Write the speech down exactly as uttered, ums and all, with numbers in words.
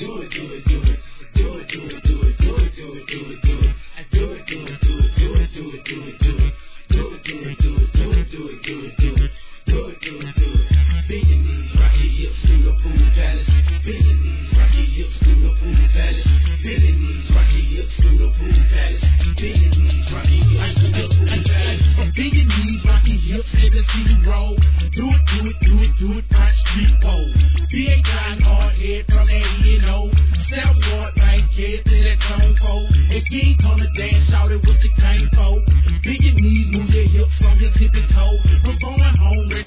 do it, do it, do it, do it, do it, do it, do it, do it, do it, do it, do it, do it, do it, do it, do it, do it, do it.